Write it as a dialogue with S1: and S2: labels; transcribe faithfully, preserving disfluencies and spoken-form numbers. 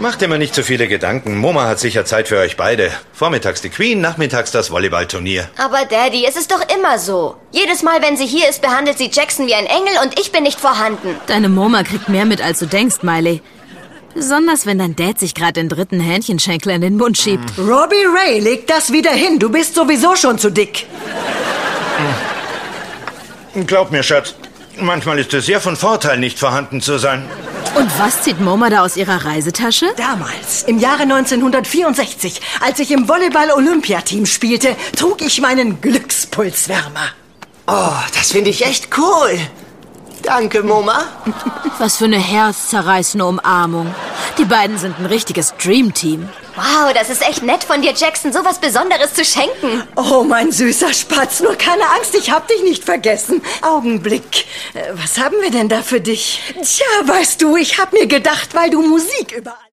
S1: Macht dir mal nicht zu viele Gedanken. Moma hat sicher Zeit für euch beide. Vormittags die Queen, nachmittags das Volleyballturnier.
S2: Aber Daddy, es ist doch immer so. Jedes Mal, wenn sie hier ist, behandelt sie Jackson wie ein Engel und ich bin nicht vorhanden.
S3: Deine Moma kriegt mehr mit, als du denkst, Miley. Besonders, wenn dein Dad sich gerade den dritten Hähnchenschenkel in den Mund schiebt.
S4: Robbie Ray, leg das wieder hin. Du bist sowieso schon zu dick.
S1: Glaub mir, Schatz, manchmal ist es sehr von Vorteil, nicht vorhanden zu sein.
S3: Und was zieht Moma da aus ihrer Reisetasche?
S4: Damals, im Jahre neunzehnhundertvierundsechzig, als ich im Volleyball-Olympiateam spielte, trug ich meinen Glückspulswärmer.
S5: Oh, das finde ich echt cool. Danke, Moma.
S3: Was für eine herzzerreißende Umarmung. Die beiden sind ein richtiges Dreamteam.
S2: Wow, das ist echt nett von dir, Jackson, sowas Besonderes zu schenken.
S4: Oh, mein süßer Spatz, nur keine Angst, ich hab dich nicht vergessen. Augenblick, äh, was haben wir denn da für dich? Tja, weißt du, ich hab mir gedacht, weil du Musik überall...